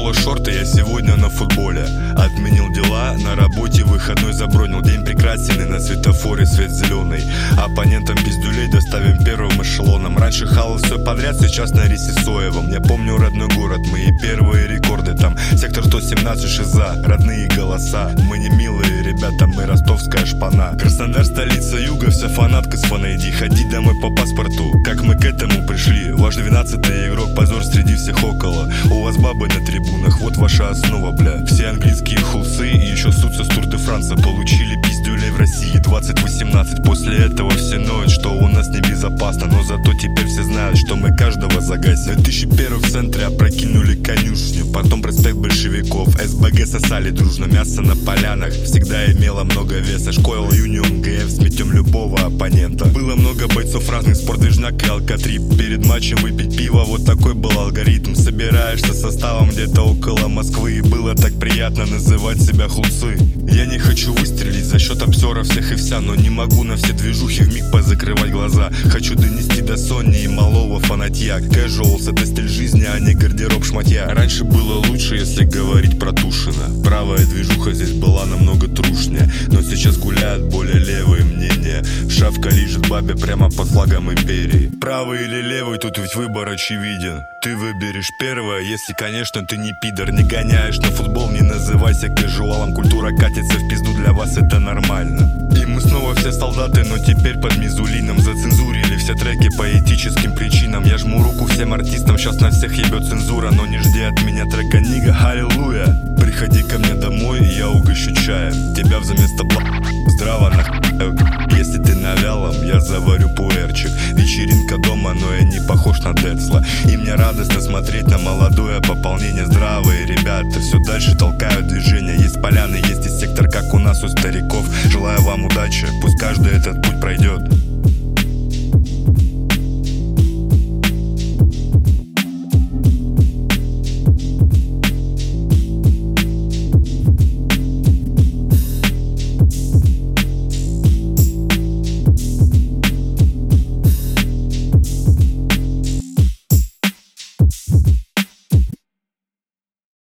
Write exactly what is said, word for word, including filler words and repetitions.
поло шорты, я сегодня на футболе. Отменил дела, на работе выходной забронил. День прекрасен и на светофоре свет зеленый. Оппонентам пиздюлей доставим первым эшелоном. Раньше хавал все подряд, сейчас на рисе соевом. Я помню родной город, мои первые рекорды там. Сектор сто семнадцать, шиза, родные голоса. Мы не милые ребята, мы ростовская шпана. Краснодар, столица юга, вся фанатка с фанайди. Ходить домой по паспорту, как мы к этому пришли. Ваш двенадцатый игрок, позор среди всех около. У вас бабы на трибунах, вот ваша основа, бля. Все английские хулсы и еще сутся с Тур де Франса. Получили пиздюлей в России двадцать восемнадцать. После этого все ноют, что у нас небезопасно. Но зато теперь все знают, что мы каждого загасим. две тысячи первый в центре опрокинули конюшню. Потом проспект большевиков, СБГ сосали дружно. Мясо на полянах всегда имело много веса. Школа Юнион, ГФ, сметем любого оппонента. Было много бойцов разных, спортдвижняк и алкотрип. Перед матчем выпить пиво, вот такой был алгоритм. Собираешься составом где-то около Москвы. И было так приятно называть себя хулсы. Я не хочу выстрелить за счет обсеров всех и вся, но не могу на все движухи вмиг позакрывать глаза. Хочу донести до Сони и малого фанатья. Casuals — это стиль жизни, а не гардероб шматья. Раньше было лучше, если говорить про Тушина. Правая движуха здесь была намного трушнее, но сейчас гуляют более левые мнения. Шавка лежит бабе прямо под флагом империи. Правый или левый, тут ведь выбор очевиден. Ты выберешь первое, если, конечно, ты не пидор. Не гоняешь на футбол, не называйся кажуалом. Культура катится в пизду, для вас это нормально. И мы снова все солдаты, но теперь под мизулином. Зацензурили все треки по этическим причинам. Я жму руку всем артистам, сейчас на всех ебет цензура. Но не жди от меня трека нига, аллилуйя. Приходи ко мне домой, и я угощу чаем. Тебя взаместо бла... здраво нахуй. Если ты на вялом, я заварю пуэрчик. Вечеринка дома, но я не похож на Децла. И мне радостно смотреть на молодое пополнение. Здравые ребята все дальше толкают движение. Есть поляны, есть и сектор, как у нас у стариков. Желаю вам удачи, пусть каждый этот путь пройдет.